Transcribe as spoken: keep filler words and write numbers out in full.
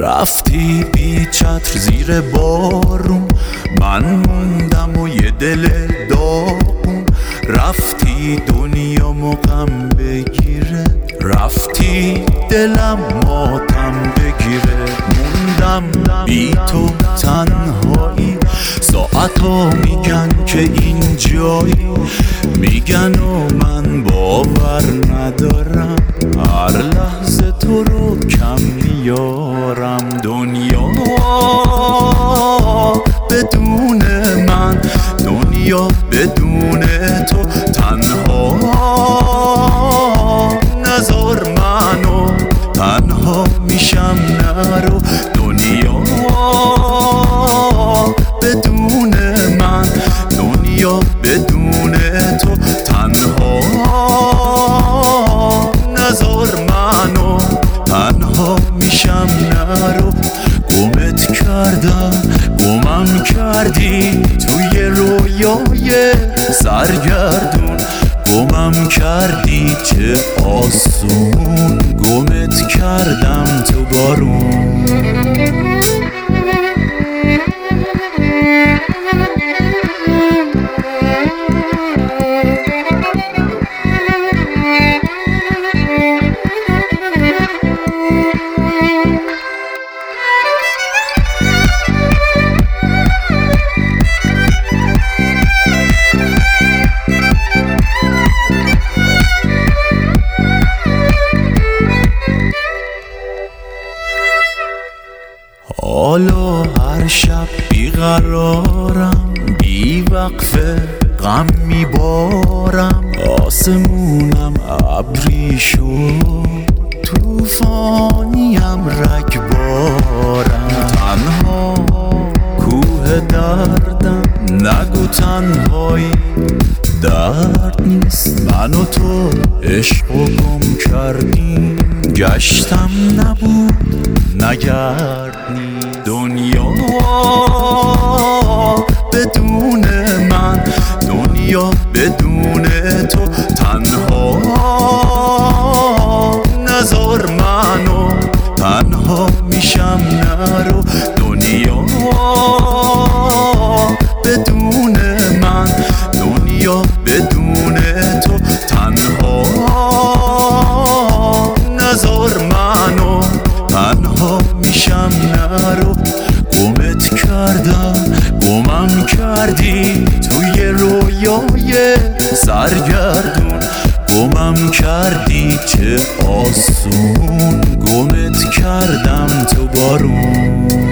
رفتی بی چتر زیر بارون، من موندم و یه دل داغون. رفتی دنیامو غم بگیره، رفتی دلم ماتم بگیره. موندم بی تو تنهایی، ساعتا میگن که این جایی، میگن و من باور ندارم، هر لحظه تو رو کم میارم. دنیا بدون من، دنیا بدون تو تنها، نذار منو تنها میشم نرو. دنیا بدون من، دنیا بدون تو تنها، نذار منو تنها میشم نرو. گمت کردم گمم کردی توی رویای سرگردون، گمم کردی چه آسون، گمت کردم تو بارون. حالا هر شب بیقرارم، بی وقفه غم میبارم. آسمونم ابری شد، توفانیم رگبارم. تنها کوه دردم، نگو تنهایی درد نیست. من و تو عشقو گم کردیم، گشتم نبود نگردنی. دنیا بدون من، دنیا بدون تو تنها، نذار منو تنها میشم نرو. دنیا بدون من، دنیا بدون تو تنها، نذار منو تنها میشم نرو. گمت کردم گمم کردی توی رویای سرگردون، گمم کردی چه آسون، گمت کردم تو بارون.